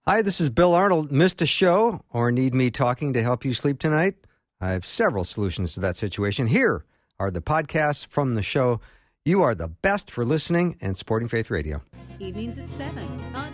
Hi, this is Bill Arnold. Missed a show or need me talking to help you sleep tonight? I have several solutions to that situation. Here are the podcasts from the show. You are the best for listening and supporting Faith Radio. Evenings at 7 on...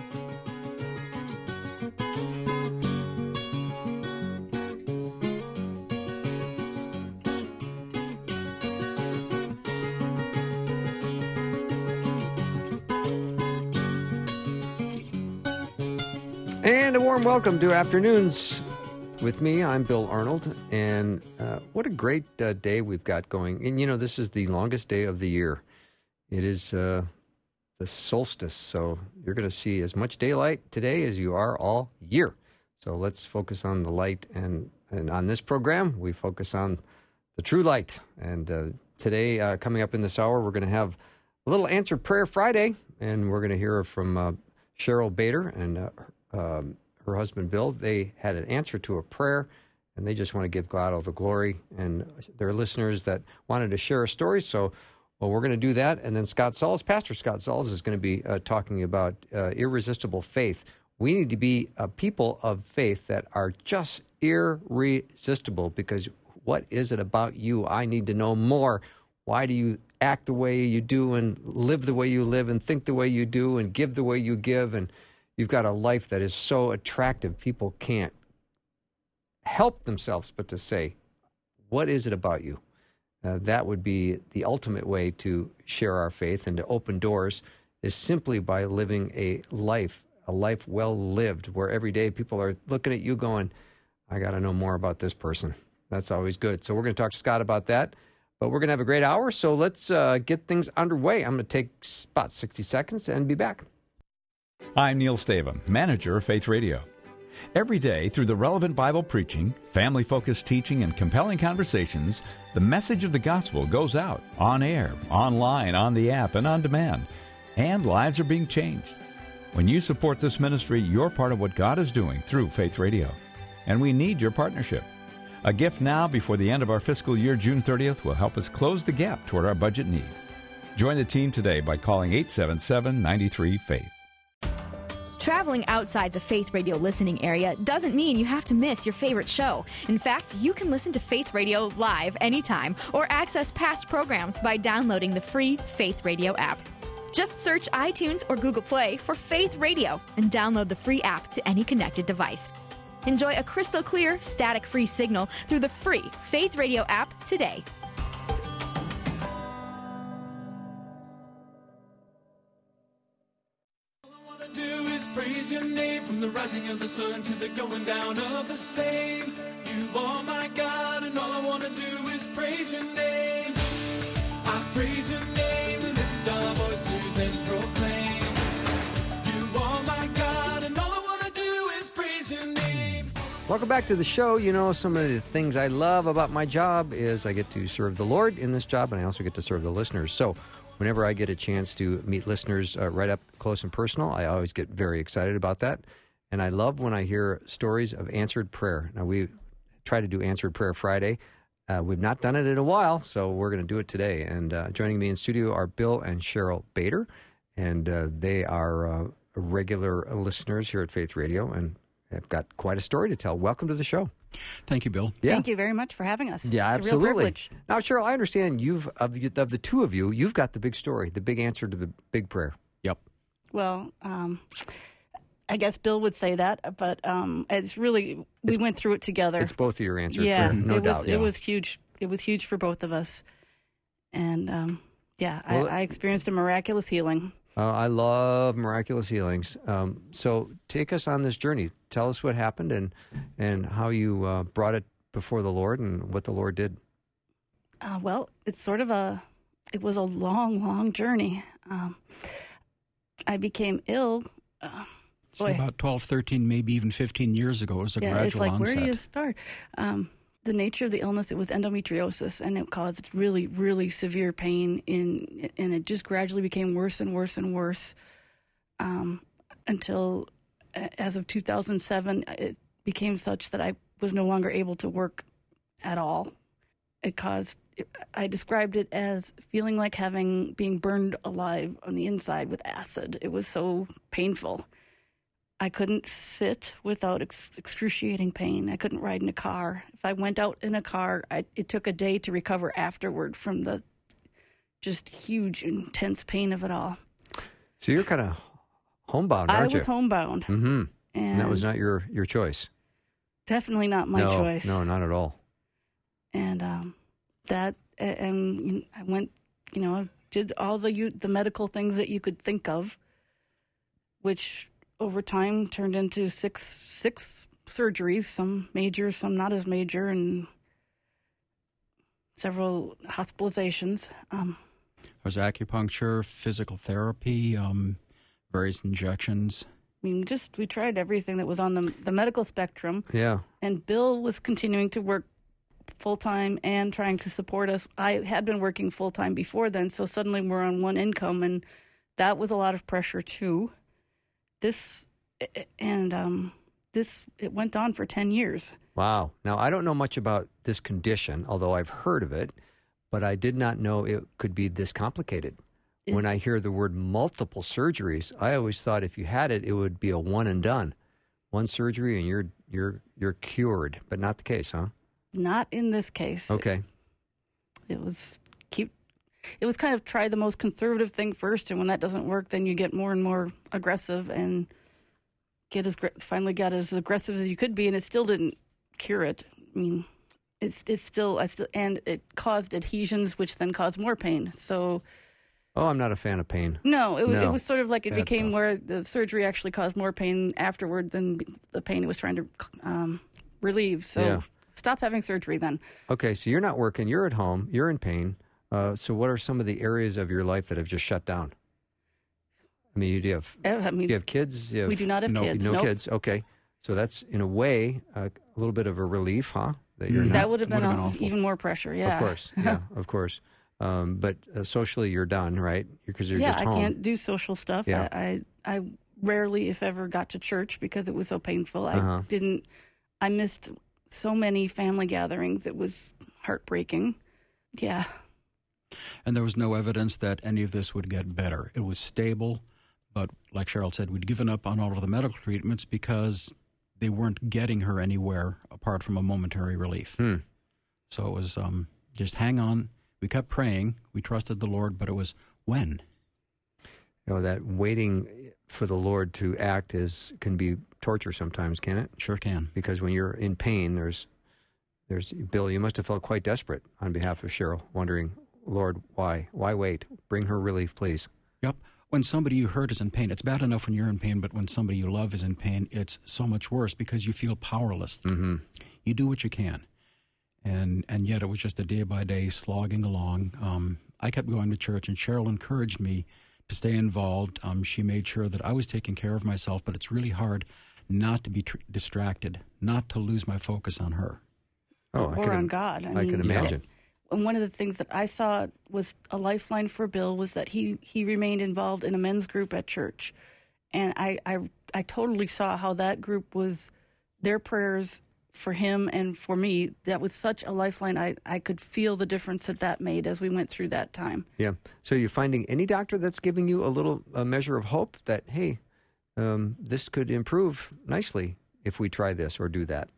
And a warm welcome to Afternoons with me. I'm Bill Arnold, and what a great day we've got going. And, you know, this is the longest day of the year. It is the solstice, so you're going to see as much daylight today as you are all year. So let's focus on the light, and on this program, we focus on the true light. And today, coming up in this hour, we're going to have a little Answered Prayer Friday, and we're going to hear from Cheryl Bader and her husband, Bill. They had an answer to a prayer, and they just want to give God all the glory. And there are listeners that wanted to share a story, so we're going to do that. And then Pastor Scott Sauls is going to be talking about irresistible faith. We need to be a people of faith that are just irresistible, because what is it about you? I need to know more. Why do you act the way you do and live the way you live and think the way you do and give the way you give? And you've got a life that is so attractive, people can't help themselves but to say, what is it about you? That would be the ultimate way to share our faith and to open doors, is simply by living a life well lived, where every day people are looking at you going, I got to know more about this person. That's always good. So we're going to talk to Scott about that, but we're going to have a great hour, so let's get things underway. I'm going to take about 60 seconds and be back. I'm Neil Stavum, manager of Faith Radio. Every day, through the relevant Bible preaching, family-focused teaching, and compelling conversations, the message of the gospel goes out, on air, online, on the app, and on demand, and lives are being changed. When you support this ministry, you're part of what God is doing through Faith Radio, and we need your partnership. A gift now before the end of our fiscal year, June 30th, will help us close the gap toward our budget need. Join the team today by calling 877-93-FAITH. Traveling outside the Faith Radio listening area doesn't mean you have to miss your favorite show. In fact, you can listen to Faith Radio live anytime or access past programs by downloading the free Faith Radio app. Just search iTunes or Google Play for Faith Radio and download the free app to any connected device. Enjoy a crystal clear, static-free signal through the free Faith Radio app today. Praise your name from the rising of the sun to the going down of the same. You are my God, and all I want to do is praise your name. I praise your name and lift our voices and proclaim. You are my God, and all I want to do is praise your name. Welcome back to the show. You know, some of the things I love about my job is I get to serve the Lord in this job, and I also get to serve the listeners. So whenever I get a chance to meet listeners right up close and personal, I always get very excited about that. And I love when I hear stories of answered prayer. Now, we try to do Answered Prayer Friday. We've not done it in a while, so we're going to do it today. And joining me in studio are Bill and Cheryl Bader, and they are regular listeners here at Faith Radio, and have got quite a story to tell. Welcome to the show. Thank you, Bill. Yeah. Thank you very much for having us. Yeah, it's absolutely. A real privilege. Now, Cheryl, I understand of the two of you, you've got the big story, the big answer to the big prayer. Yep. Well, I guess Bill would say that, but it's really, we went through it together. It's both of your answered yeah, prayer, no doubt. It was huge. It was huge for both of us. And, I experienced a miraculous healing. I love miraculous healings. So take us on this journey. Tell us what happened and how you brought it before the Lord and what the Lord did. Well, it's it was a long, long journey. I became ill. About 12, 13, maybe even 15 years ago. It was a gradual it's like, onset. Where do you start? The nature of the illness, it was endometriosis, and it caused really, really severe pain, and it just gradually became worse and worse and worse until, as of 2007, it became such that I was no longer able to work at all. I described it as feeling like being burned alive on the inside with acid. It was so painful. I couldn't sit without excruciating pain. I couldn't ride in a car. If I went out in a car, it took a day to recover afterward from the just huge, intense pain of it all. So you're kind of homebound, aren't you? I was homebound. Mm-hmm. And that was not your choice. Definitely not my choice. No, not at all. And and I went, did all the medical things that you could think of, which over time turned into six surgeries, some major, some not as major, and several hospitalizations. There was acupuncture, physical therapy, various injections. I mean, we tried everything that was on the medical spectrum. Yeah. And Bill was continuing to work full-time and trying to support us. I had been working full-time before then, so suddenly we're on one income, and that was a lot of pressure too. It went on for 10 years. Wow. Now, I don't know much about this condition, although I've heard of it, but I did not know it could be this complicated. When I hear the word multiple surgeries, I always thought if you had it, it would be a one and done. One surgery and you're cured, but not the case, huh? Not in this case. Okay. It was kind of try the most conservative thing first, and when that doesn't work, then you get more and more aggressive and finally got as aggressive as you could be, and it still didn't cure it. I mean, and it caused adhesions, which then caused more pain. So. Oh, I'm not a fan of pain. No, it was sort of like it became stuff. where the surgery actually caused more pain afterward than the pain it was trying to relieve. So stop having surgery then. Okay, so you're not working. You're at home. You're in pain. So what are some of the areas of your life that have just shut down? I mean, do you have kids? We do not have kids. No Nope. kids. Okay. So that's, in a way, a little bit of a relief, huh? That you're not. That would have been even more pressure, yeah. Of course. Yeah, of course. But socially, you're done, right? Because you're just home. I can't do social stuff. Yeah. I rarely, if ever, got to church because it was so painful. I missed so many family gatherings. It was heartbreaking. Yeah. And there was no evidence that any of this would get better. It was stable, but like Cheryl said, we'd given up on all of the medical treatments because they weren't getting her anywhere apart from a momentary relief. So it was just hang on. We kept praying. We trusted the Lord, but it was when? That waiting for the Lord to act can be torture sometimes, can it? Sure can. Because when you're in pain, there's Bill, you must have felt quite desperate on behalf of Cheryl, wondering, Lord, why? Why wait? Bring her relief, please. Yep. When somebody you hurt is in pain, it's bad enough when you're in pain, but when somebody you love is in pain, it's so much worse because you feel powerless. Mm-hmm. You do what you can. And yet it was just a day-by-day slogging along. I kept going to church, and Cheryl encouraged me to stay involved. She made sure that I was taking care of myself, but it's really hard not to be distracted, not to lose my focus on her. Or on God. I can imagine. And one of the things that I saw was a lifeline for Bill was that he remained involved in a men's group at church. And I totally saw how that group was, their prayers for him and for me, that was such a lifeline. I could feel the difference that made as we went through that time. Yeah. So you're finding any doctor that's giving you a measure of hope that, hey, this could improve nicely if we try this or do that?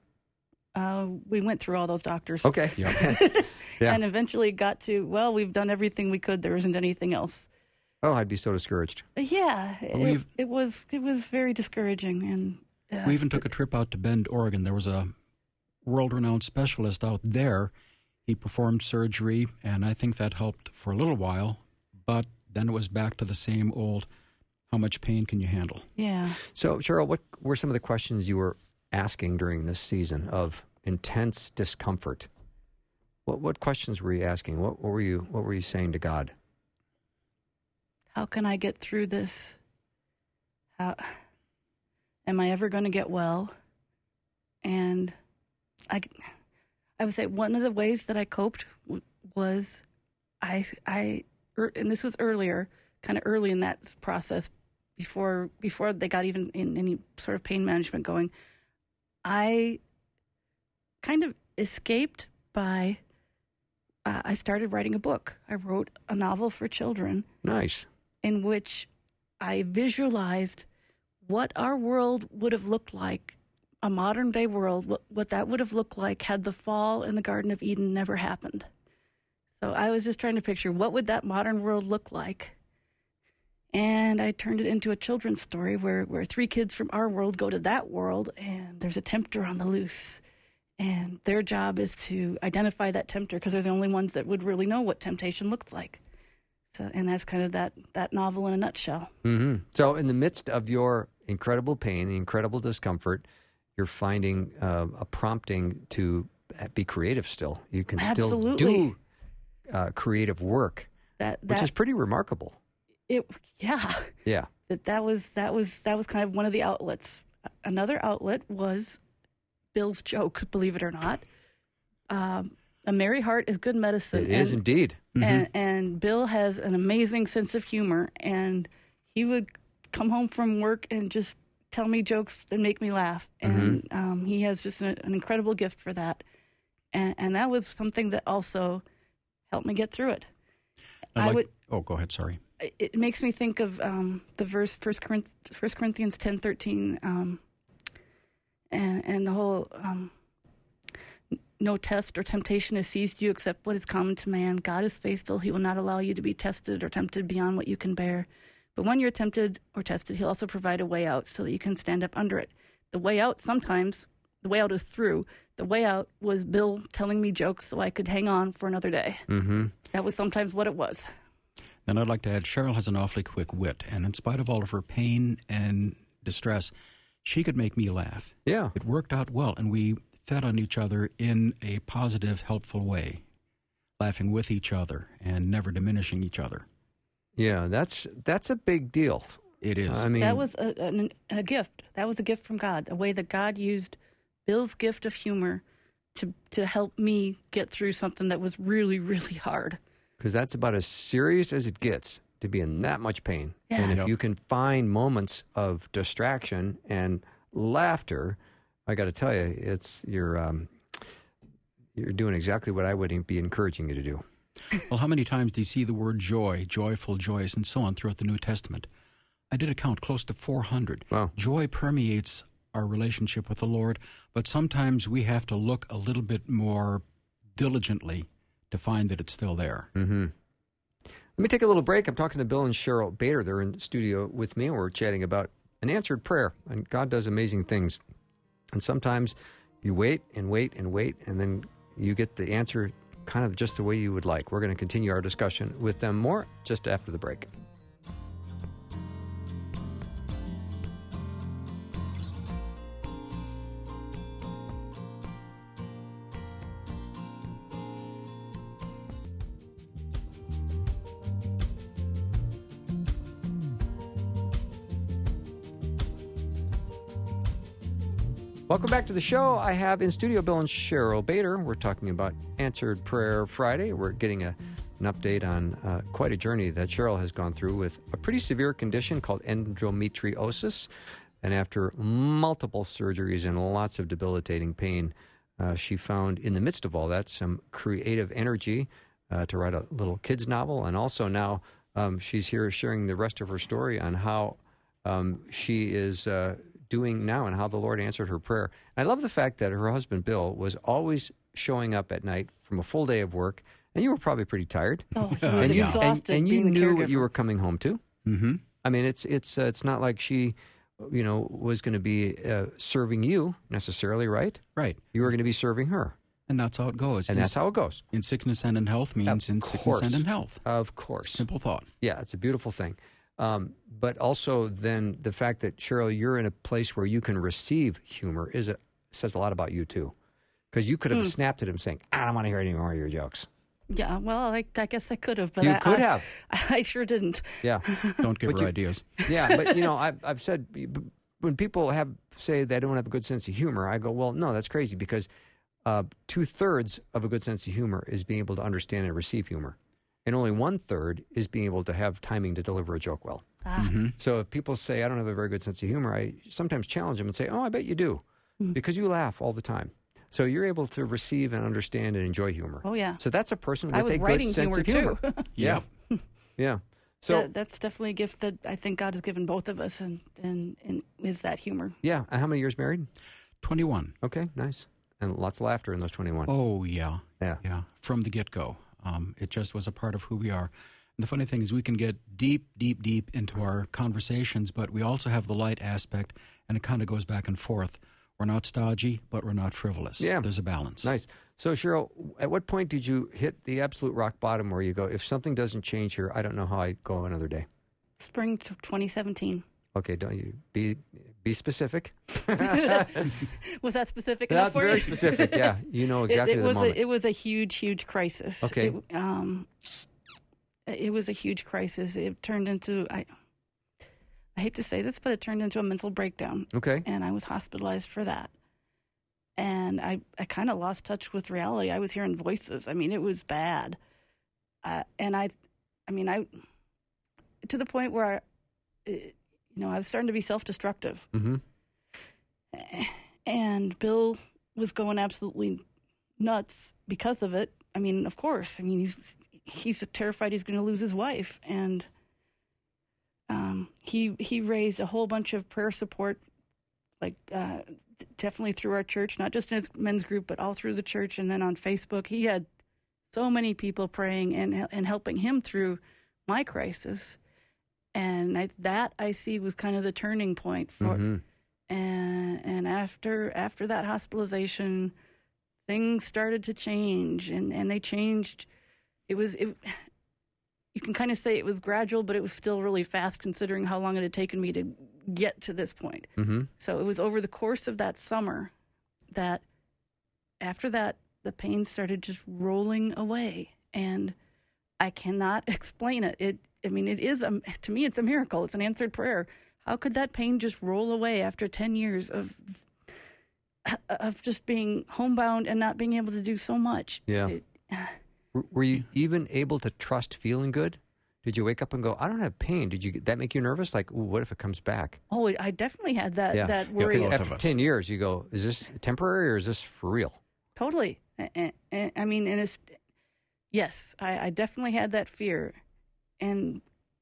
We went through all those doctors. Okay. Yeah. And eventually got to, we've done everything we could. There isn't anything else. Oh, I'd be so discouraged. Yeah. It was very discouraging. And we even took a trip out to Bend, Oregon. There was a world-renowned specialist out there. He performed surgery, and I think that helped for a little while, but then it was back to the same old, how much pain can you handle? Yeah. So, Cheryl, what were some of the questions you were asking during this season of intense discomfort? What questions were you asking? What were you saying to God? How can I get through this? Am I ever going to get well? And I would say one of the ways that I coped was and this was earlier, kind of early in that process, before they got even in any sort of pain management going, I kind of escaped by, I started writing a book. I wrote a novel for children. Nice. In which I visualized what our world would have looked like, a modern day world, what that would have looked like had the fall in the Garden of Eden never happened. So I was just trying to picture, what would that modern world look like? And I turned it into a children's story where 3 kids from our world go to that world, and there's a tempter on the loose. And their job is to identify that tempter, because they're the only ones that would really know what temptation looks like. So, and that's kind of that novel in a nutshell. Mm-hmm. So in the midst of your incredible pain, incredible discomfort, you're finding a prompting to be creative still. You can still do creative work, which is pretty remarkable. Yeah. That was kind of one of the outlets. Another outlet was Bill's jokes, believe it or not. A merry heart is good medicine. It is indeed. And Bill has an amazing sense of humor, and he would come home from work and just tell me jokes that make me laugh. And he has just an incredible gift for that. And that was something that also helped me get through it. Go ahead, sorry. It makes me think of the verse 1 Corinthians 10:13, and the whole no test or temptation has seized you except what is common to man. God is faithful. He will not allow you to be tested or tempted beyond what you can bear. But when you're tempted or tested, he'll also provide a way out so that you can stand up under it. The way out, sometimes, the way out is through. The way out was Bill telling me jokes so I could hang on for another day. Mm-hmm. That was sometimes what it was. And I'd like to add, Cheryl has an awfully quick wit, and in spite of all of her pain and distress, she could make me laugh. Yeah. It worked out well, and we fed on each other in a positive, helpful way, laughing with each other and never diminishing each other. Yeah, that's a big deal. It is. I mean, that was a gift. That was a gift from God, a way that God used Bill's gift of humor to help me get through something that was really, really hard. Because that's about as serious as it gets to be in that much pain. Yeah. And if you can find moments of distraction and laughter, I got to tell you, you're doing exactly what I would be encouraging you to do. Well, how many times do you see the word joy, joyful, joyous, and so on throughout the New Testament? I did a count, close to 400. Wow. Joy permeates our relationship with the Lord, but sometimes we have to look a little bit more diligently to find that it's still there. Mm-hmm. Let me take a little break. I'm talking to Bill and Cheryl Bader. They're in the studio with me, and we're chatting about an answered prayer. And God does amazing things. And sometimes you wait and wait and wait, and then you get the answer kind of just the way you would like. We're going to continue our discussion with them more just after the break. Welcome back to the show. I have in studio Bill and Cheryl Bader. We're talking about Answered Prayer Friday. We're getting an update on quite a journey that Cheryl has gone through with a pretty severe condition called endometriosis. And after multiple surgeries and lots of debilitating pain, she found in the midst of all that some creative energy to write a little kids novel. And also now she's here sharing the rest of her story on how she is doing now and how the Lord answered her prayer. And I love the fact that her husband, Bill, was always showing up at night from a full day of work, and you were probably pretty tired. Oh, he was exhausted. And you being the knew caregiver. what you were coming home to. Mm-hmm. I mean, it's not like she, was going to be serving you necessarily, right? Right. You were going to be serving her. And that's how it goes. And that's how it goes. In sickness and in health means in sickness and in health. Of course. Simple thought. Yeah, it's a beautiful thing. But also then the fact that, Cheryl, you're in a place where you can receive humor says a lot about you, too. Because you could have snapped at him saying, I don't want to hear any more of your jokes. Yeah, well, I guess I could have. But You could have. I sure didn't. Yeah. Don't give her ideas. Yeah, but, I've said when people say they don't have a good sense of humor, I go, well, no, that's crazy because 2/3 of a good sense of humor is being able to understand and receive humor. And only 1/3 is being able to have timing to deliver a joke well. So if people say, I don't have a very good sense of humor, I sometimes challenge them and say, I bet you do, because you laugh all the time. So you're able to receive and understand and enjoy humor. Oh, yeah. So that's a person I with was a good writing sense of humor, humor. too. Yeah. Yeah. So that's definitely a gift that I think God has given both of us, and is that humor. yeah, and how many years married? 21. Okay, nice. And lots of laughter in those 21. Oh, yeah. Yeah. Yeah. From the get-go. It just was a part of who we are. And the funny thing is we can get deep, deep, deep into our conversations, but we also have the light aspect, and it kind of goes back and forth. We're not stodgy, but we're not frivolous. Yeah. There's a balance. Nice. So, Cheryl, at what point did you hit the absolute rock bottom where you go, if something doesn't change here, I don't know how I go another day? Spring 2017. Okay, don't you be specific? Was that specific enough That's for very you? specific, yeah. You know exactly the moment. It was a huge, huge crisis. Okay. It was a huge crisis. It turned into, I hate to say this, but it turned into a mental breakdown. Okay. And I was hospitalized for that. And I kind of lost touch with reality. I was hearing voices. I mean, it was bad. And I to the point where, I was starting to be self-destructive. Mm-hmm. And Bill was going absolutely nuts because of it. I mean, of course. I mean, he's terrified he's going to lose his wife. And he raised a whole bunch of prayer support, like definitely through our church, not just in his men's group, but all through the church. And then on Facebook, he had so many people praying and helping him through my crisis. And I see was kind of the turning point for, Mm-hmm. and after that hospitalization, things started to change, and they changed. You can kind of say it was gradual, but it was still really fast considering how long it had taken me to get to this point. Mm-hmm. So it was over the course of that summer that after that, the pain started just rolling away, and I cannot explain it. It is, to me, it's a miracle. It's an answered prayer. How could that pain just roll away after 10 years of just being homebound and not being able to do so much? Yeah. Were you even able to trust feeling good? Did you wake up and go, I don't have pain? Did that make you nervous? Like, ooh, what if it comes back? Oh, I definitely had that worry. Because Both of after us. 10 years, you go, is this temporary or is this for real? Totally. I mean, and it's, yes, I definitely had that fear. And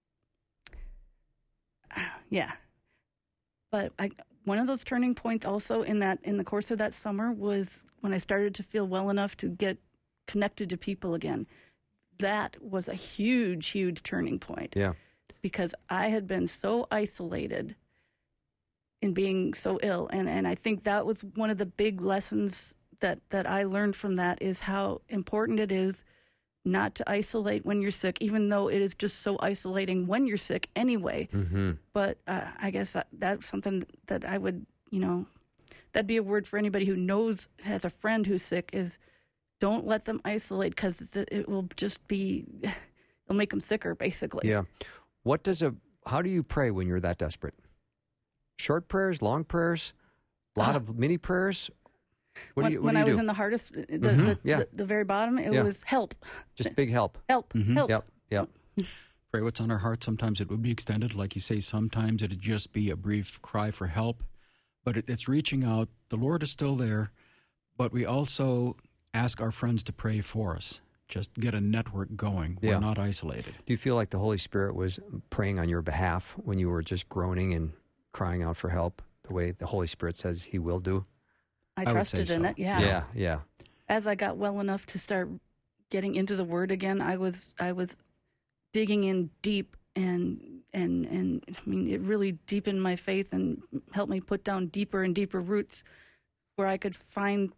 yeah, but one of those turning points also in the course of that summer was when I started to feel well enough to get connected to people again. That was a huge, huge turning point. Yeah. Because I had been so isolated in being so ill. And I think that was one of the big lessons that I learned from that, is how important it is not to isolate when you're sick, even though it is just so isolating when you're sick anyway. Mm-hmm. But I guess that's something that I would, that'd be a word for anybody who has a friend who's sick, is don't let them isolate, because it will just it'll make them sicker, basically. Yeah. How do you pray when you're that desperate? Short prayers, long prayers, a lot of mini prayers? What do you when I was do? in the hardest, the very bottom, it was help. Just big help. Help. Mm-hmm. Help. Yep. Pray what's on our heart. Sometimes it would be extended. Like you say, sometimes it'd just be a brief cry for help. But it's reaching out. The Lord is still there. But we also ask our friends to pray for us. Just get a network going. Yeah. We're not isolated. Do you feel like the Holy Spirit was praying on your behalf when you were just groaning and crying out for help, the way the Holy Spirit says he will do? I would trusted say in so. it. Yeah. Yeah. As I got well enough to start getting into the Word again, I was digging in deep, and I mean, it really deepened my faith and helped me put down deeper and deeper roots, where I could find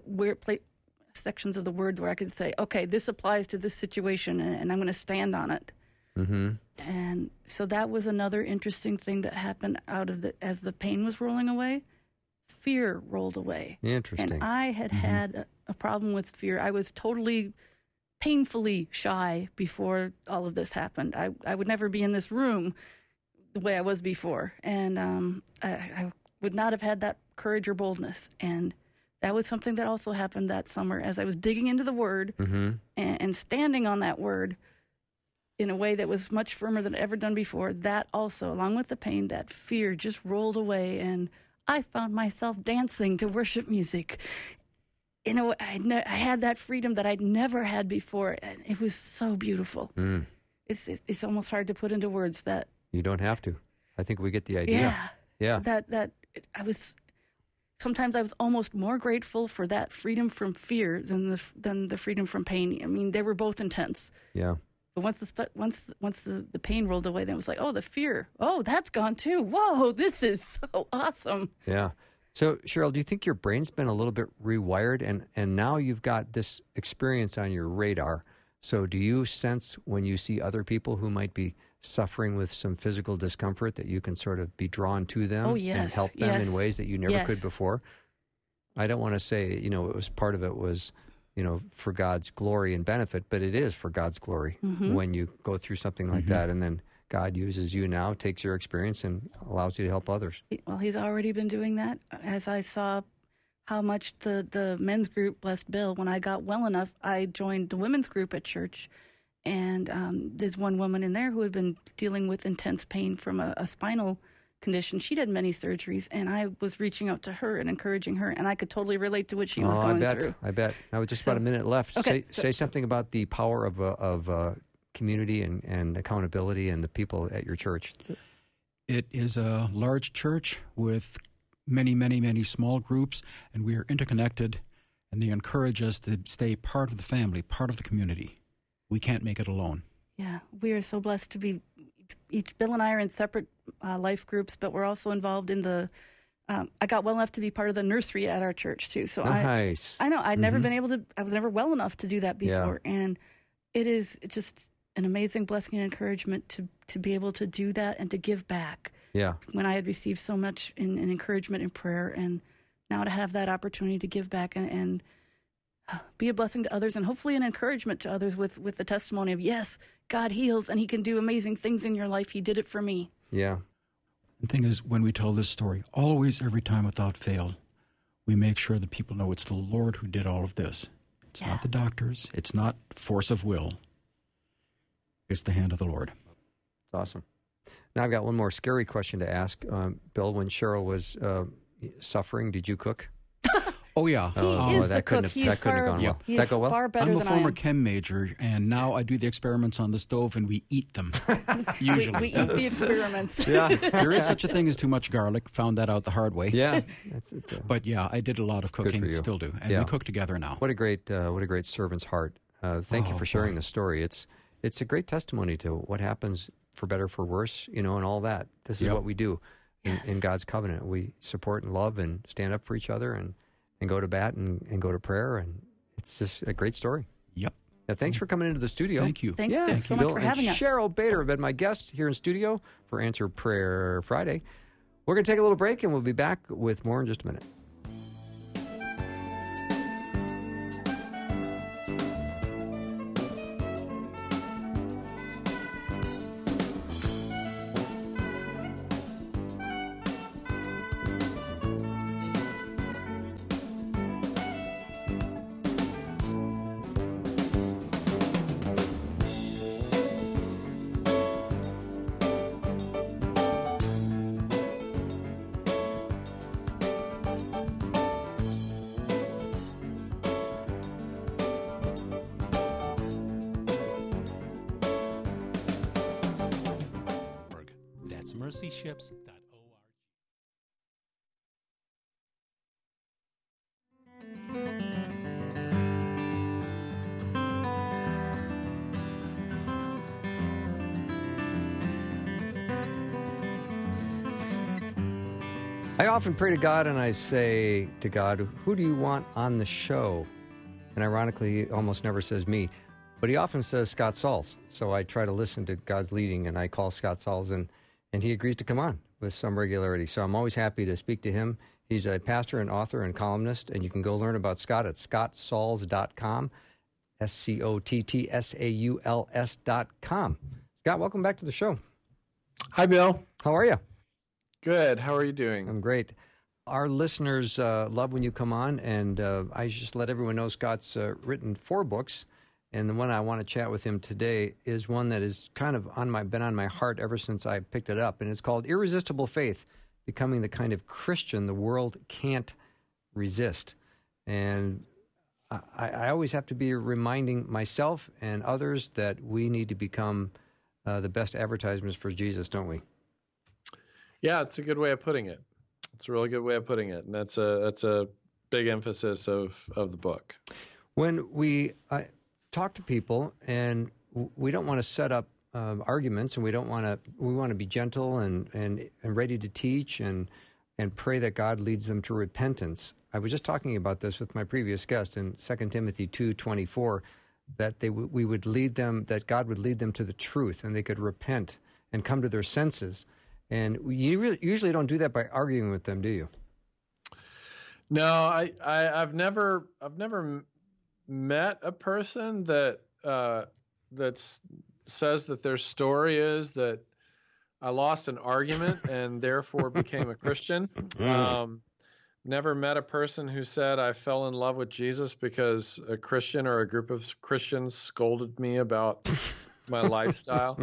sections of the Word where I could say, okay, this applies to this situation, and I'm going to stand on it. Mm-hmm. And so that was another interesting thing that happened as the pain was rolling away. Fear rolled away. Interesting. And I had a problem with fear. I was totally painfully shy before all of this happened. I would never be in this room the way I was before. And I would not have had that courage or boldness. And that was something that also happened that summer as I was digging into the Word and standing on that Word in a way that was much firmer than I'd ever done before. That also, along with the pain, that fear just rolled away, and I found myself dancing to worship music. You know, I had that freedom that I'd never had before, and it was so beautiful. it's almost hard to put into words that. You don't have to. I think we get the idea. Yeah. That sometimes I was almost more grateful for that freedom from fear than the freedom from pain. I mean, they were both intense. Yeah. But once the pain rolled away, then it was like, oh, the fear. Oh, that's gone too. Whoa, this is so awesome. Yeah. So, Cheryl, do you think your brain's been a little bit rewired, and now you've got this experience on your radar? So do you sense when you see other people who might be suffering with some physical discomfort that you can sort of be drawn to them and help them in ways that you never could before? I don't want to say, it was part of it was, for God's glory and benefit, but it is for God's glory when you go through something like that, and then God uses you now, takes your experience, and allows you to help others. Well, he's already been doing that. As I saw how much the men's group blessed Bill, when I got well enough, I joined the women's group at church. And there's one woman in there who had been dealing with intense pain from a spinal condition. She'd had many surgeries, and I was reaching out to her and encouraging her, and I could totally relate to what she was going through. I bet. Now, with just about a minute left, say something about the power of community and accountability and the people at your church. It is a large church with many, many, many small groups, and we are interconnected, and they encourage us to stay part of the family, part of the community. We can't make it alone. Yeah, we are so blessed to be, Bill and I are in separate life groups, but we're also involved in I got well enough to be part of the nursery at our church, too. So nice. I know, I'd never been able to, I was never well enough to do that before. Yeah. And it is just an amazing blessing and encouragement to be able to do that and to give back. Yeah. When I had received so much in encouragement and prayer, and now to have that opportunity to give back and be a blessing to others, and hopefully an encouragement to others with the testimony of, yes, God heals and he can do amazing things in your life. He did it for me. Yeah. The thing is, when we tell this story, always, every time without fail, we make sure that people know it's the Lord who did all of this. It's not the doctors. It's not force of will. It's the hand of the Lord. Awesome. Now I've got one more scary question to ask. Bill, when Cheryl was suffering, did you cook? Oh, yeah. He is the cook. That couldn't have gone well. He is far better than I am. I'm a former chem major, and now I do the experiments on the stove, and we eat them, usually. We eat the experiments. Yeah. There is such a thing as too much garlic. Found that out the hard way. Yeah. But, yeah, I did a lot of cooking, still do, and we cook together now. What a great servant's heart. Thank you for sharing the story. It's a great testimony to what happens for better, for worse, and all that. This is what we do in God's covenant. We support and love and stand up for each other and go to bat and go to prayer, and it's just a great story. Yep. Now, thanks for coming into the studio. Thank you. Thanks so much for having us. Cheryl Bader have been my guest here in studio for Answer Prayer Friday. We're going to take a little break, and we'll be back with more in just a minute. mercyships.org. I often pray to God and I say to God, who do you want on the show? And ironically, he almost never says me, but he often says Scott Sauls. So I try to listen to God's leading, and I call Scott Sauls, and he agrees to come on with some regularity. So I'm always happy to speak to him. He's a pastor and author and columnist, and you can go learn about Scott at scottsauls.com, SCOTTSAULS.com. Scott, welcome back to the show. Hi, Bill. How are you? Good. How are you doing? I'm great. Our listeners love when you come on, and I just let everyone know Scott's written 4 books, and the one I want to chat with him today is one that is kind of been on my heart ever since I picked it up, and it's called Irresistible Faith, Becoming the Kind of Christian the World Can't Resist. And I always have to be reminding myself and others that we need to become the best advertisements for Jesus, don't we? Yeah, it's a good way of putting it. It's a really good way of putting it, and that's a big emphasis of the book. When we talk to people, and we don't want to set up arguments, and we want to be gentle and ready to teach and pray that God leads them to repentance. I was just talking about this with my previous guest in 2 Timothy 2:24, that we would lead them, that God would lead them to the truth, and they could repent and come to their senses. And you usually don't do that by arguing with them, do you? No, I've never met a person that says that their story is that I lost an argument and therefore became a Christian. Never met a person who said I fell in love with Jesus because a Christian or a group of Christians scolded me about my lifestyle.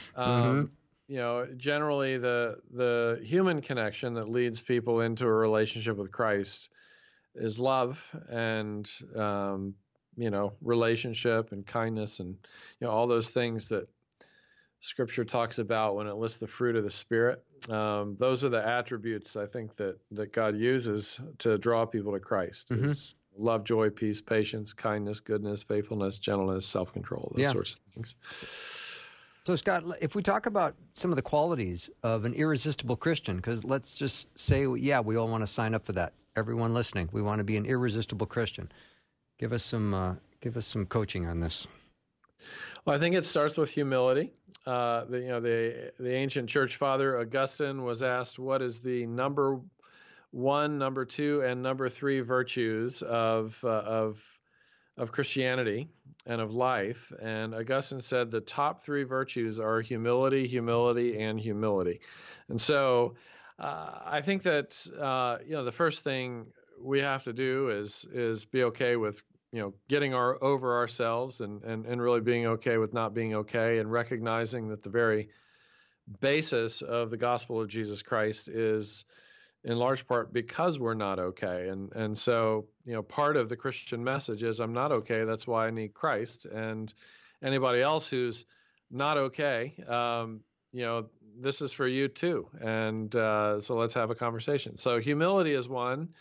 Generally the human connection that leads people into a relationship with Christ is love and, relationship and kindness and, all those things that Scripture talks about when it lists the fruit of the Spirit. Those are the attributes I think that God uses to draw people to Christ. Mm-hmm. It's love, joy, peace, patience, kindness, goodness, faithfulness, gentleness, self-control, those sorts of things. So, Scott, if we talk about some of the qualities of an irresistible Christian, because let's just say, we all want to sign up for that. Everyone listening, we want to be an irresistible Christian. Give us some coaching on this. Well, I think it starts with humility. The ancient church father Augustine was asked, what is the number one, number two, and number three virtues of Christianity and of life? And Augustine said the top three virtues are humility, humility, and humility. And so I think that the first thing we have to do is be okay with getting over ourselves and really being okay with not being okay, and recognizing that the very basis of the gospel of Jesus Christ is in large part because we're not okay. And so, part of the Christian message is I'm not okay. That's why I need Christ. And anybody else who's not okay, this is for you too. And so let's have a conversation. So humility is one.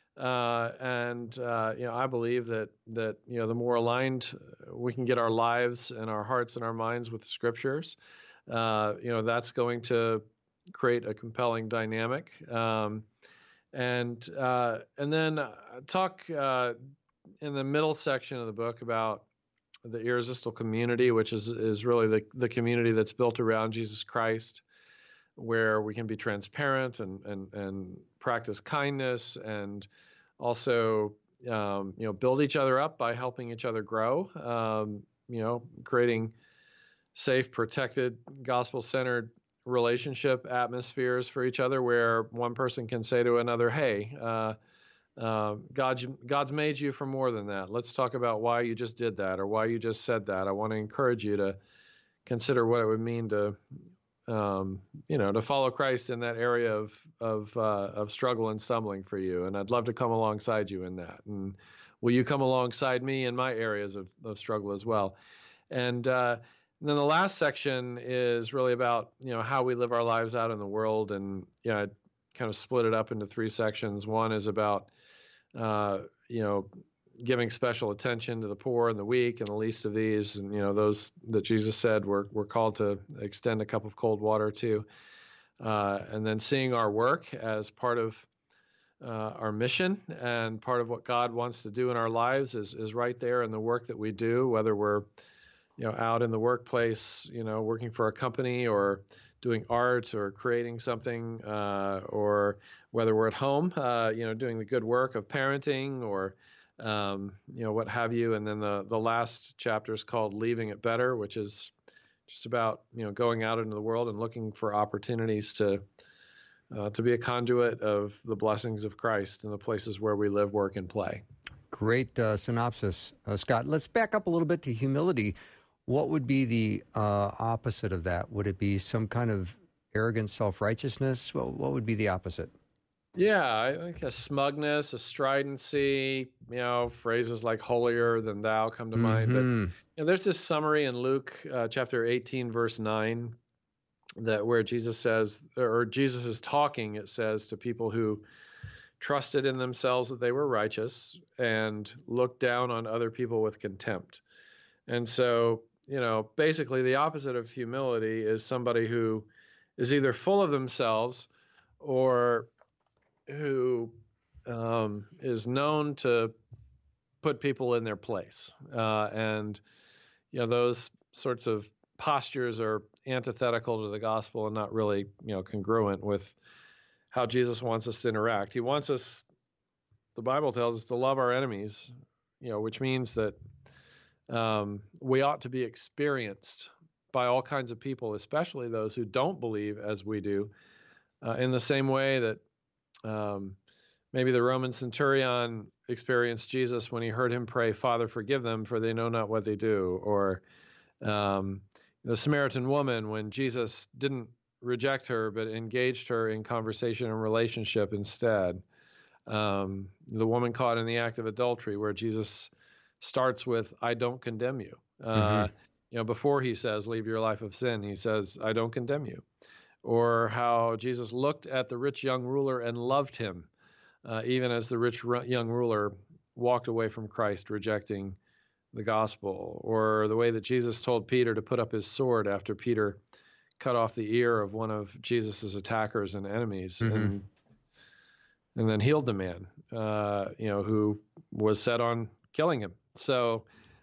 I believe that the more aligned we can get our lives and our hearts and our minds with the Scriptures, that's going to create a compelling dynamic. And then talk in the middle section of the book about the irresistible community, which is really the community that's built around Jesus Christ, where we can be transparent and practice kindness and also, build each other up by helping each other grow, creating safe, protected, gospel-centered relationship atmospheres for each other where one person can say to another, hey, God's made you for more than that. Let's talk about why you just did that or why you just said that. I want to encourage you to consider what it would mean to follow Christ in that area of struggle and stumbling for you. And I'd love to come alongside you in that. And will you come alongside me in my areas of struggle as well? And then the last section is really about, how we live our lives out in the world. And, I kind of split it up into three sections. One is about, giving special attention to the poor and the weak and the least of these, and those that Jesus said we're called to extend a cup of cold water to, and then seeing our work as part of our mission and part of what God wants to do in our lives is right there in the work that we do, whether we're out in the workplace, working for a company or doing art or creating something, or whether we're at home, doing the good work of parenting or what have you. And then the last chapter is called Leaving It Better, which is just about, going out into the world and looking for opportunities to be a conduit of the blessings of Christ in the places where we live, work, and play. Great synopsis, Scott. Let's back up a little bit to humility. What would be the opposite of that? Would it be some kind of arrogant self-righteousness? What would be the opposite? Yeah, I think a smugness, a stridency, phrases like holier than thou come to mind. But there's this summary in Luke chapter 18, verse 9, that where Jesus says, or Jesus is talking, it says, to people who trusted in themselves that they were righteous and looked down on other people with contempt. And so, basically the opposite of humility is somebody who is either full of themselves or who is known to put people in their place. And those sorts of postures are antithetical to the gospel and not really, congruent with how Jesus wants us to interact. He wants us, the Bible tells us, to love our enemies, which means that we ought to be experienced by all kinds of people, especially those who don't believe as we do, in the same way that maybe the Roman centurion experienced Jesus when he heard him pray, "Father, forgive them, for they know not what they do." Or the Samaritan woman, when Jesus didn't reject her, but engaged her in conversation and relationship instead. The woman caught in the act of adultery, where Jesus starts with, "I don't condemn you." Before he says, "Leave your life of sin," he says, "I don't condemn you." Or how Jesus looked at the rich young ruler and loved him, even as the rich young ruler walked away from Christ, rejecting the gospel. Or the way that Jesus told Peter to put up his sword after Peter cut off the ear of one of Jesus's attackers and enemies, and then healed the man, who was set on killing him. So,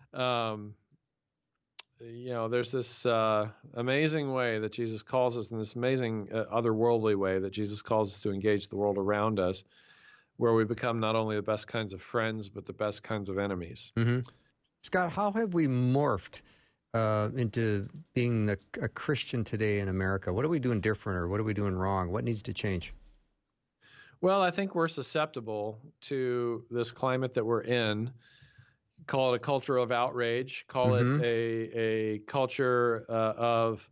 there's this amazing way that Jesus calls us, in this amazing otherworldly way that Jesus calls us to engage the world around us, where we become not only the best kinds of friends, but the best kinds of enemies. Scott, how have we morphed into being a Christian today in America? What are we doing different, or what are we doing wrong? What needs to change? Well, I think we're susceptible to this climate that we're in. Call it a culture of outrage. Call it a culture of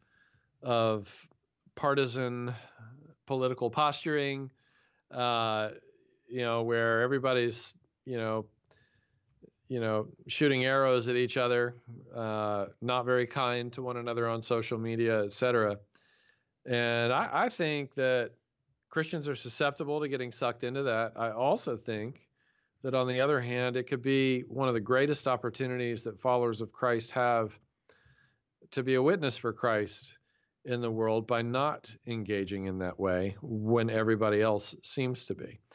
partisan political posturing. Where everybody's shooting arrows at each other, not very kind to one another on social media, etc. And I think that Christians are susceptible to getting sucked into that. I also think that, on the other hand, it could be one of the greatest opportunities that followers of Christ have to be a witness for Christ in the world by not engaging in that way when everybody else seems to be.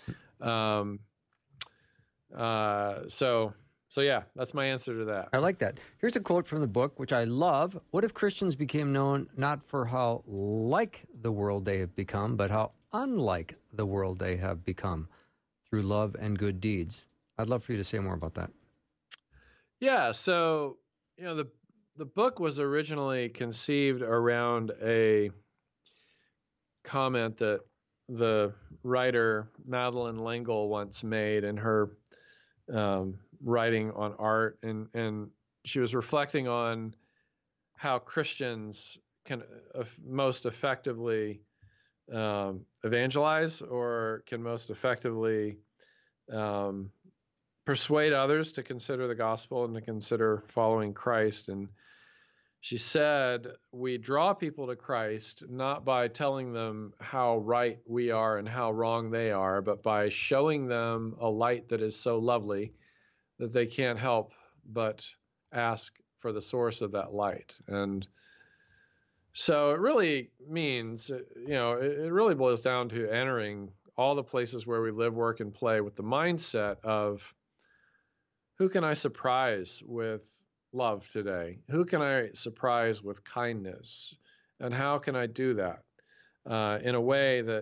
So yeah, that's my answer to that. I like that. Here's a quote from the book, which I love. "What if Christians became known not for how like the world they have become, but how unlike the world they have become through love and good deeds?" I'd love for you to say more about that. Yeah, so, the book was originally conceived around a comment that the writer Madeleine L'Engle once made in her writing on art, and she was reflecting on how Christians can most effectively evangelize, or can most effectively persuade others to consider the gospel and to consider following Christ. And she said, we draw people to Christ not by telling them how right we are and how wrong they are, but by showing them a light that is so lovely that they can't help but ask for the source of that light. And so it really means, it really boils down to entering all the places where we live, work, and play with the mindset of, who can I surprise with love today? Who can I surprise with kindness? And how can I do that in a way that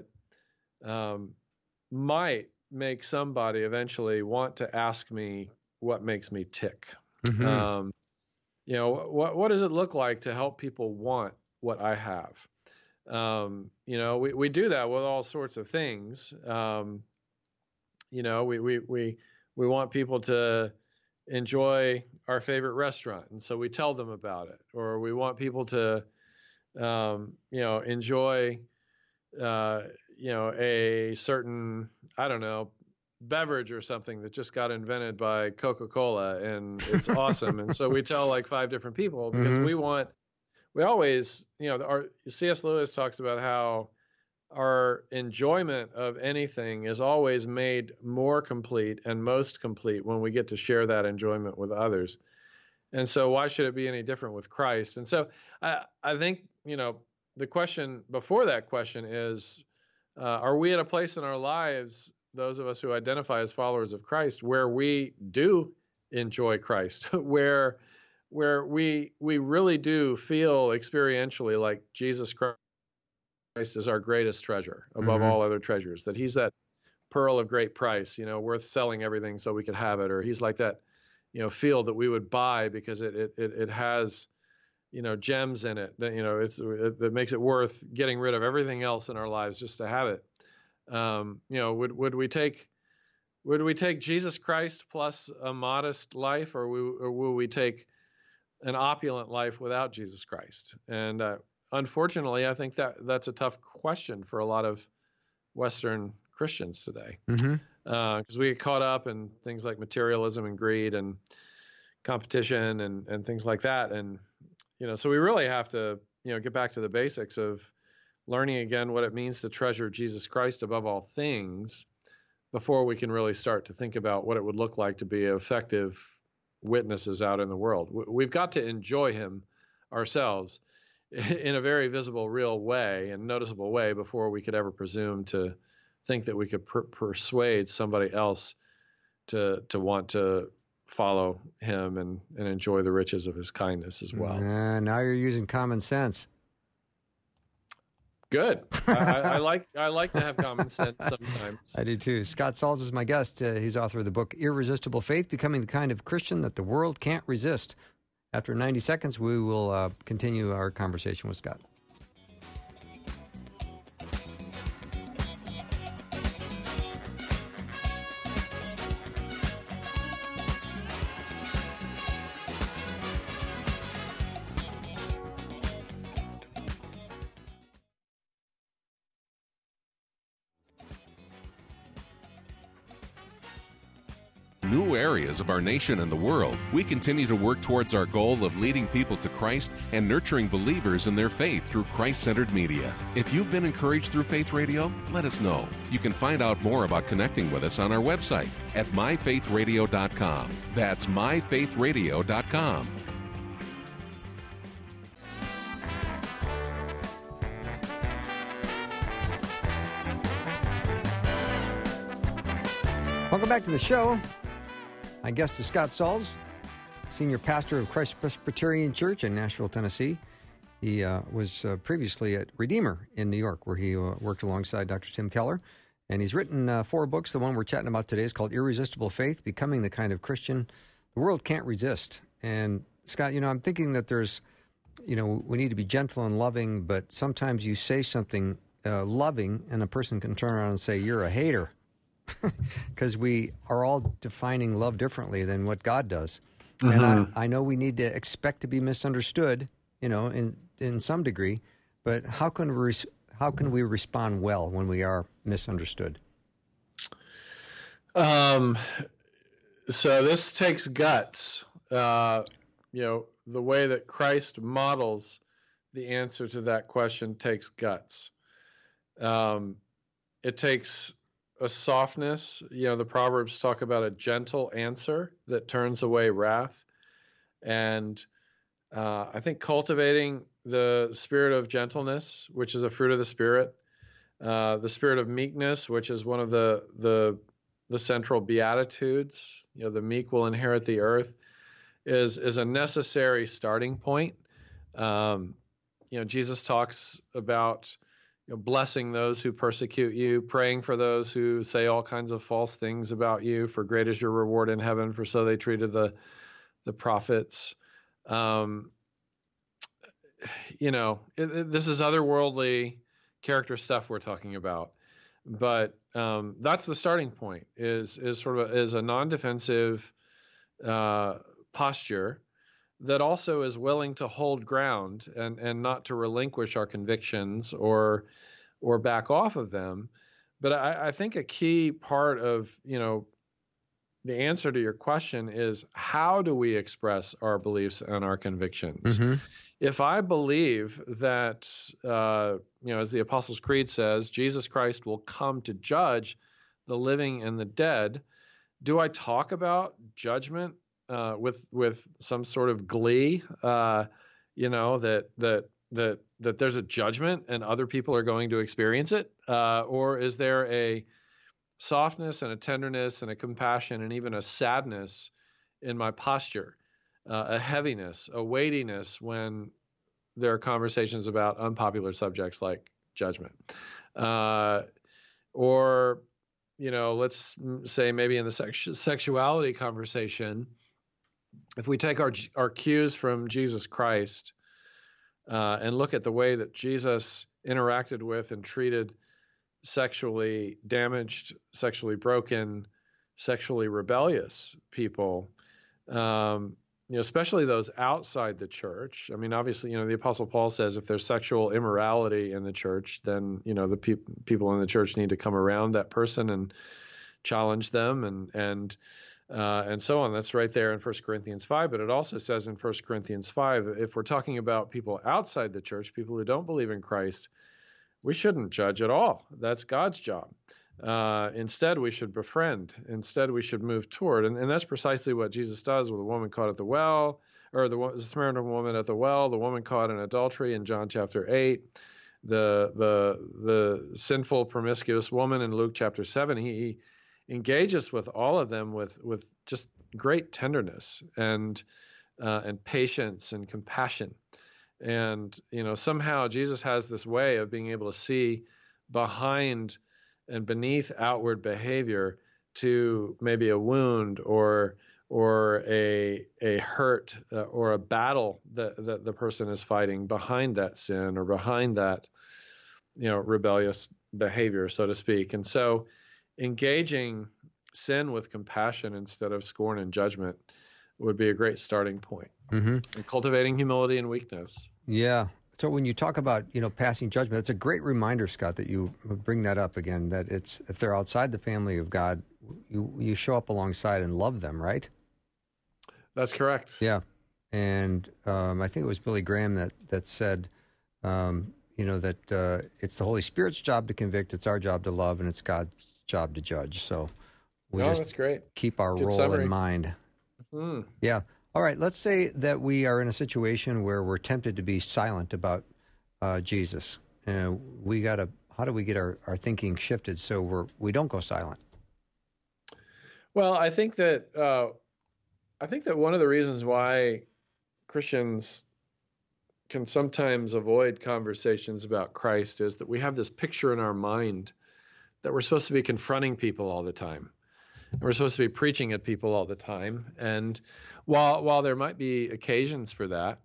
might make somebody eventually want to ask me what makes me tick? What does it look like to help people want what I have? We do that with all sorts of things. We want people to enjoy our favorite restaurant, and so we tell them about it. Or we want people to, enjoy, a certain, I don't know, beverage or something that just got invented by Coca-Cola and it's awesome. And so we tell like 5 different people because we always, C.S. Lewis talks about how our enjoyment of anything is always made more complete and most complete when we get to share that enjoyment with others. And so why should it be any different with Christ? And so I think, the question before that question is, are we at a place in our lives, those of us who identify as followers of Christ, where we do enjoy Christ, where we really do feel experientially like Jesus Christ is our greatest treasure above all other treasures, that he's that pearl of great price, worth selling everything so we could have it, or he's like that, field that we would buy because it has, gems in it that, that makes it worth getting rid of everything else in our lives just to have it. Would we take Jesus Christ plus a modest life, or will we take an opulent life without Jesus Christ? And unfortunately, I think that's a tough question for a lot of Western Christians today, because we get caught up in things like materialism and greed and competition and things like that. And so we really have to get back to the basics of learning again what it means to treasure Jesus Christ above all things before we can really start to think about what it would look like to be effective witnesses out in the world. We've got to enjoy him ourselves in a very visible, real way and noticeable way before we could ever presume to think that we could persuade somebody else to want to follow him and enjoy the riches of his kindness as well. Now you're using common sense. Good. I like to have common sense sometimes. I do too. Scott Sauls is my guest. He's author of the book Irresistible Faith, Becoming the Kind of Christian That the World Can't Resist. After 90 seconds, we will continue our conversation with Scott. New areas of our nation and the world, we continue to work towards our goal of leading people to Christ and nurturing believers in their faith through Christ-centered media. If you've been encouraged through Faith Radio, let us know. You can find out more about connecting with us on our website at myfaithradio.com. That's myfaithradio.com. Welcome back to the show. My guest is Scott Sauls, senior pastor of Christ Presbyterian Church in Nashville, Tennessee. He was previously at Redeemer in New York, where he worked alongside Dr. Tim Keller. And he's written 4 books. The one we're chatting about today is called Irresistible Faith, Becoming the Kind of Christian the World Can't Resist. And Scott, I'm thinking that there's, we need to be gentle and loving, but sometimes you say something loving and a person can turn around and say, you're a hater. Because we are all defining love differently than what God does. And I know we need to expect to be misunderstood, in some degree, but how can we respond well when we are misunderstood? So this takes guts. The way that Christ models the answer to that question takes guts. It takes a softness. The Proverbs talk about a gentle answer that turns away wrath. And I think cultivating the spirit of gentleness, which is a fruit of the Spirit, the spirit of meekness, which is one of the central Beatitudes, the meek will inherit the earth, is a necessary starting point. Jesus talks about blessing those who persecute you, praying for those who say all kinds of false things about you, for great is your reward in heaven, for so they treated the prophets. This is otherworldly character stuff we're talking about. But that's the starting point, is a non-defensive posture that also is willing to hold ground and not to relinquish our convictions or or back off of them. But I think a key part of, the answer to your question is, how do we express our beliefs and our convictions? Mm-hmm. If I believe that, as the Apostles' Creed says, Jesus Christ will come to judge the living and the dead, do I talk about judgment with some sort of glee? That there's a judgment and other people are going to experience it, or is there a softness and a tenderness and a compassion and even a sadness in my posture, a heaviness, a weightiness when there are conversations about unpopular subjects like judgment, or let's say maybe in the sexuality conversation, if we take our cues from Jesus Christ and look at the way that Jesus interacted with and treated sexually damaged, sexually broken, sexually rebellious people, especially those outside the church. I mean, obviously, the Apostle Paul says if there's sexual immorality in the church, then, the people in the church need to come around that person and challenge them and so on. That's right there in 1 Corinthians 5. But it also says in 1 Corinthians 5, if we're talking about people outside the church, people who don't believe in Christ, we shouldn't judge at all. That's God's job. Instead, we should befriend. Instead, we should move toward. And that's precisely what Jesus does with the woman caught at the well, or the Samaritan woman at the well, the woman caught in adultery in John chapter 8, the sinful, promiscuous woman in Luke chapter 7. He engages with all of them with just great tenderness and patience and compassion. And, somehow Jesus has this way of being able to see behind and beneath outward behavior to maybe a wound or a hurt or a battle that the person is fighting behind that sin or behind that, rebellious behavior, so to speak. And so engaging sin with compassion instead of scorn and judgment would be a great starting point. Mm-hmm. And cultivating humility and weakness. Yeah. So when you talk about, passing judgment, it's a great reminder, Scott, that you bring that up again, that it's, if they're outside the family of God, you show up alongside and love them, right? That's correct. Yeah. And I think it was Billy Graham that said, that it's the Holy Spirit's job to convict, it's our job to love, and it's God's job to judge. So we that's great. Keep our Good role summary in mind. Mm. Yeah. All right. Let's say that we are in a situation where we're tempted to be silent about Jesus. How do we get our thinking shifted so we don't go silent? Well, I think that one of the reasons why Christians can sometimes avoid conversations about Christ is that we have this picture in our mind that we're supposed to be confronting people all the time. We're supposed to be preaching at people all the time. And while there might be occasions for that,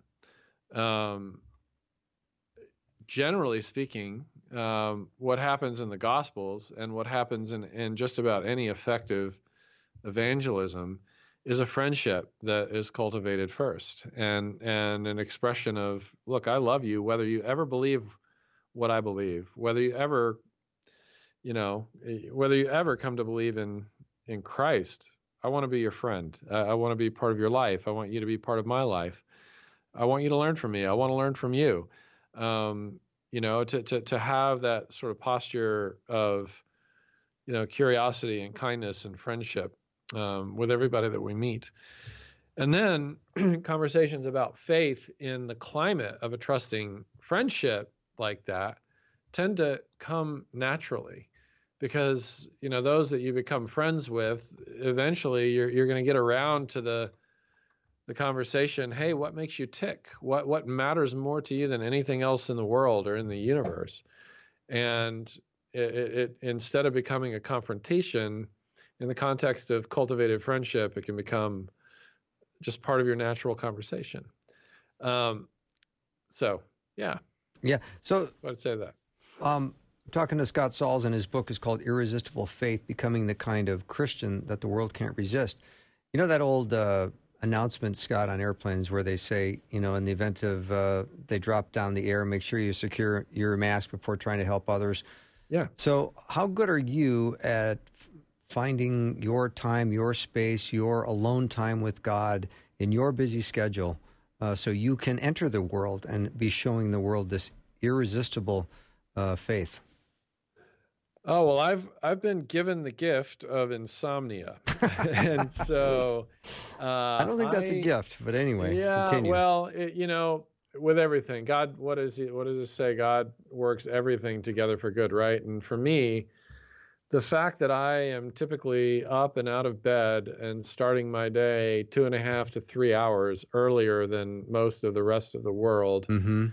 generally speaking, what happens in the Gospels and what happens in just about any effective evangelism is a friendship that is cultivated first and an expression of, look, I love you, whether you ever believe what I believe, whether you ever come to believe in Christ. I want to be your friend. I want to be part of your life. I want you to be part of my life. I want you to learn from me. I want to learn from you. To have that sort of posture of, curiosity and kindness and friendship with everybody that we meet. And then conversations about faith in the climate of a trusting friendship like that tend to come naturally. Because, those that you become friends with, eventually you're going to get around to the conversation, hey, what makes you tick? What matters more to you than anything else in the world or in the universe? And it instead of becoming a confrontation, in the context of cultivated friendship, it can become just part of your natural conversation. Yeah. Yeah. So that's what I'd say that. Talking to Scott Sauls, and his book is called Irresistible Faith, Becoming the Kind of Christian That the World Can't Resist. You know that old announcements, Scott, on airplanes where they say, in the event of they drop down the air, make sure you secure your mask before trying to help others. Yeah. So how good are you at finding your time, your space, your alone time with God in your busy schedule so you can enter the world and be showing the world this irresistible faith? Oh, well, I've been given the gift of insomnia. And so I don't think that's a gift, but anyway, continue. Well, with everything, God, what does it say? God works everything together for good, right? And for me, the fact that I am typically up and out of bed and starting my day 2.5 to 3 hours earlier than most of the rest of the world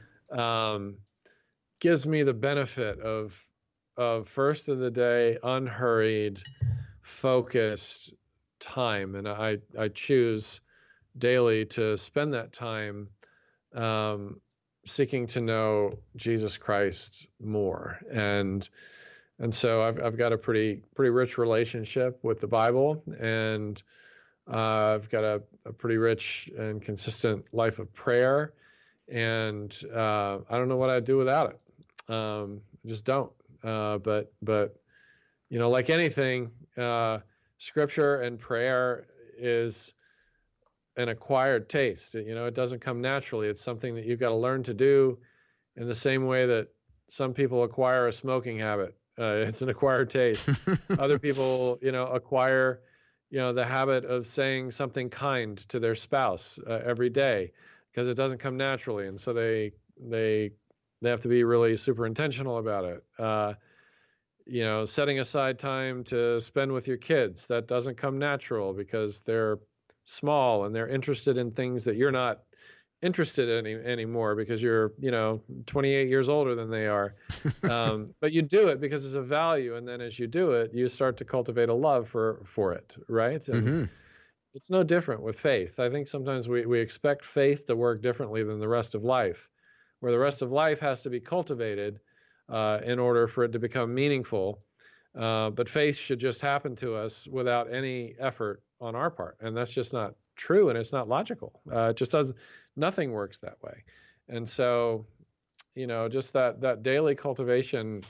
gives me the benefit of first of the day, unhurried, focused time. And I choose daily to spend that time seeking to know Jesus Christ more. And so I've got a pretty rich relationship with the Bible, and I've got a pretty rich and consistent life of prayer. And I don't know what I'd do without it. I just don't. But like anything, scripture and prayer is an acquired taste. It doesn't come naturally. It's something that you've got to learn to do in the same way that some people acquire a smoking habit. It's an acquired taste. Other people, acquire, the habit of saying something kind to their spouse every day because it doesn't come naturally. And so they have to be really super intentional about it. Setting aside time to spend with your kids, that doesn't come natural because they're small and they're interested in things that you're not interested in anymore because you're, 28 years older than they are. But you do it because it's a value. And then as you do it, you start to cultivate a love for it, right? And it's no different with faith. I think sometimes we expect faith to work differently than the rest of life, where the rest of life has to be cultivated in order for it to become meaningful. But faith should just happen to us without any effort on our part. And that's just not true, and it's not logical. It just doesn't. Nothing works that way. And so, just that daily cultivation,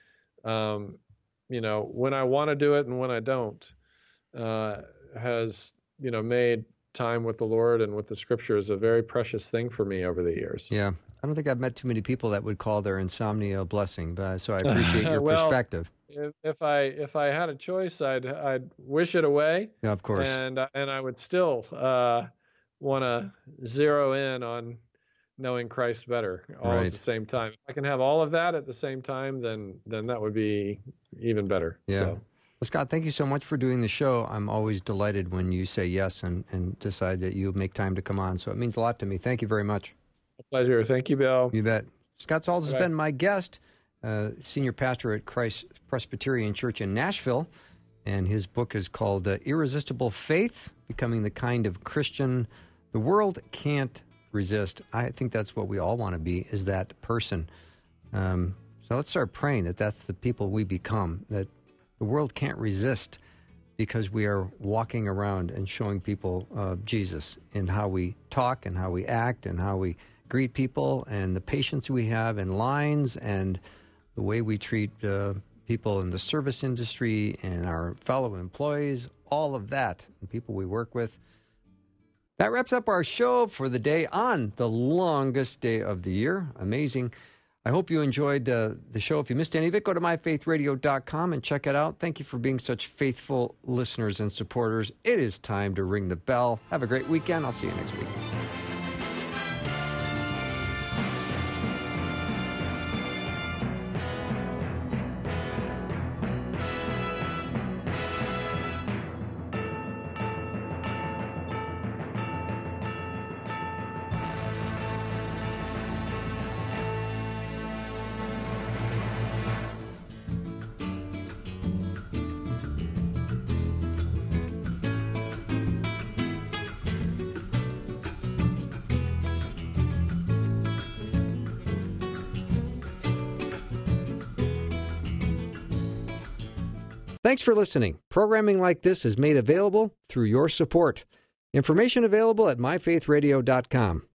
when I want to do it and when I don't, has, made time with the Lord and with the scriptures a very precious thing for me over the years. Yeah. I don't think I've met too many people that would call their insomnia a blessing, but so I appreciate your perspective. If I had a choice, I'd wish it away. Yeah, of course. And I would still want to zero in on knowing Christ better all at the same time. If I can have all of that at the same time, then that would be even better. Yeah. So. Well, Scott, thank you so much for doing the show. I'm always delighted when you say yes and decide that you make time to come on. So it means a lot to me. Thank you very much. A pleasure. Thank you, Bill. You bet. Scott Sauls has been my guest, senior pastor at Christ Presbyterian Church in Nashville, and his book is called Irresistible Faith, Becoming the Kind of Christian the World Can't Resist. I think that's what we all want to be, is that person. So let's start praying that that's the people we become, that the world can't resist because we are walking around and showing people Jesus in how we talk and how we act and how we greet people and the patience we have in lines and the way we treat people in the service industry and our fellow employees, all of that, and people we work with. That wraps up our show for the day on the longest day of the year. Amazing. I hope you enjoyed the show. If you missed any of it, go to myfaithradio.com and check it out. Thank you for being such faithful listeners and supporters. It is time to ring the bell. Have a great weekend. I'll see you next week. Thanks for listening. Programming like this is made available through your support. Information available at myfaithradio.com.